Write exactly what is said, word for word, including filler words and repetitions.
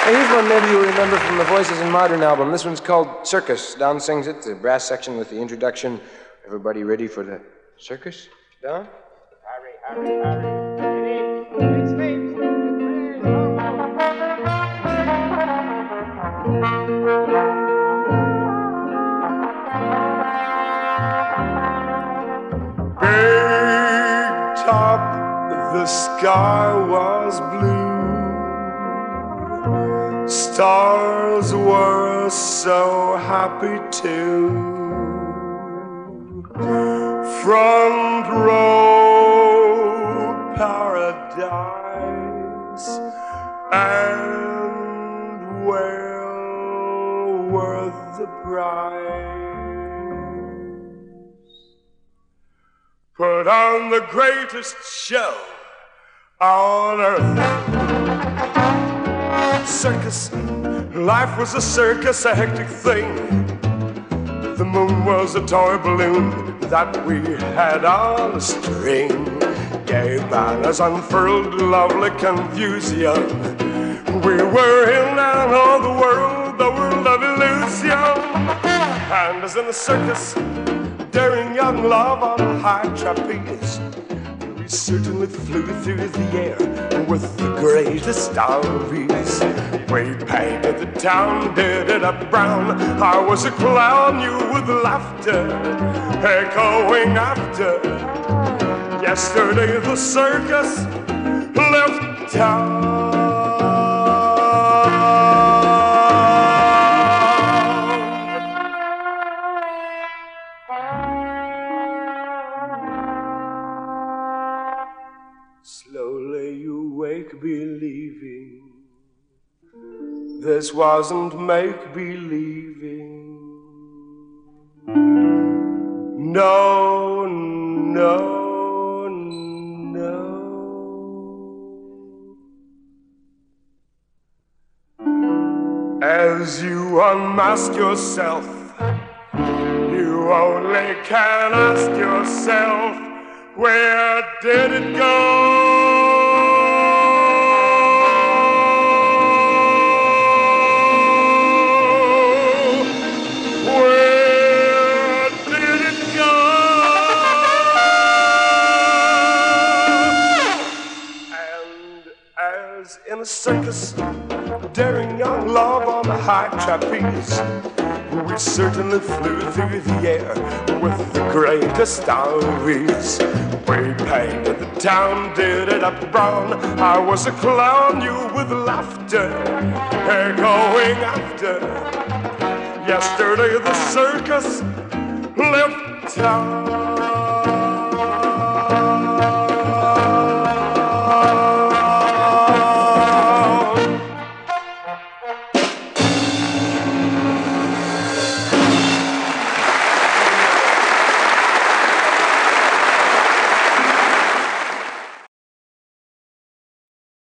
Now, here's one maybe you remember from the Voices in Modern album. This one's called Circus. Don sings it, the brass section with the introduction. Everybody ready for the circus? Don? Hurry, hurry, hurry. It's late. Big top, the sky was blue. Stars were so happy too. Front row paradise, and well worth the price. Put on the greatest show on earth. Circus, life was a circus, a hectic thing. The moon was a toy balloon that we had on a string. Gay banners unfurled, lovely confusion. We were in and on the world, the world of illusion. And as in a circus, daring young love on a high trapeze, we certainly flew through the air with the greatest of ease. We painted the town, did it up brown. I was a clown, you with laughter echoing after. Yesterday the circus left town. Slowly you wake believing this wasn't make-believing. No, no, no. As you unmask yourself, you only can ask yourself, where did it go? In a circus, daring young love on the high trapeze, we certainly flew through the air with the greatest of ease. We painted the town, did it up brown. I was a clown, you with laughter echoing after. Yesterday the circus left town.